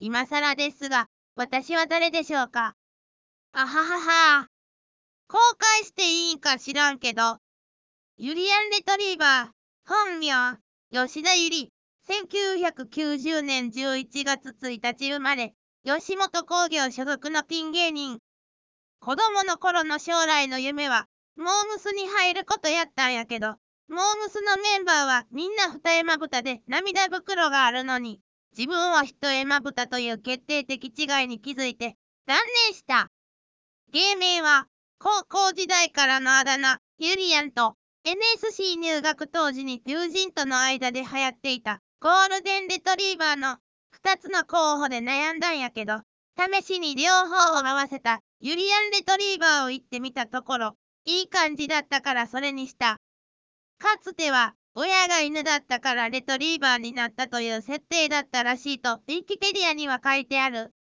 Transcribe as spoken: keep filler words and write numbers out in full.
今更ですが、私は誰でしょうか？あははは。公開していいんか知らんけど。ユリアン・レトリーバー。本名、吉田ゆり。せんきゅうひゃくきゅうじゅうねんじゅういちがつついたち生まれ。吉本興業所属のピン芸人。子供の頃の将来の夢は、モー娘に入ることやったんやけど、モー娘のメンバーはみんな二重まぶたで涙袋があるのに、自分は一重まぶたという決定的違いに気づいて、断念した。芸名は、高校時代からのあだ名、ユリアンと、エヌエスシー 入学当時に友人との間で流行っていた、ゴールデンレトリーバーの二つの候補で悩んだんやけど、試しに両方を合わせた、ユリアンレトリーバーを言ってみたところ、いい感じだったからそれにした。かつては、親が犬だったからレトリーバーになったという設定だったらしいと、ウィキペディアには書いてある。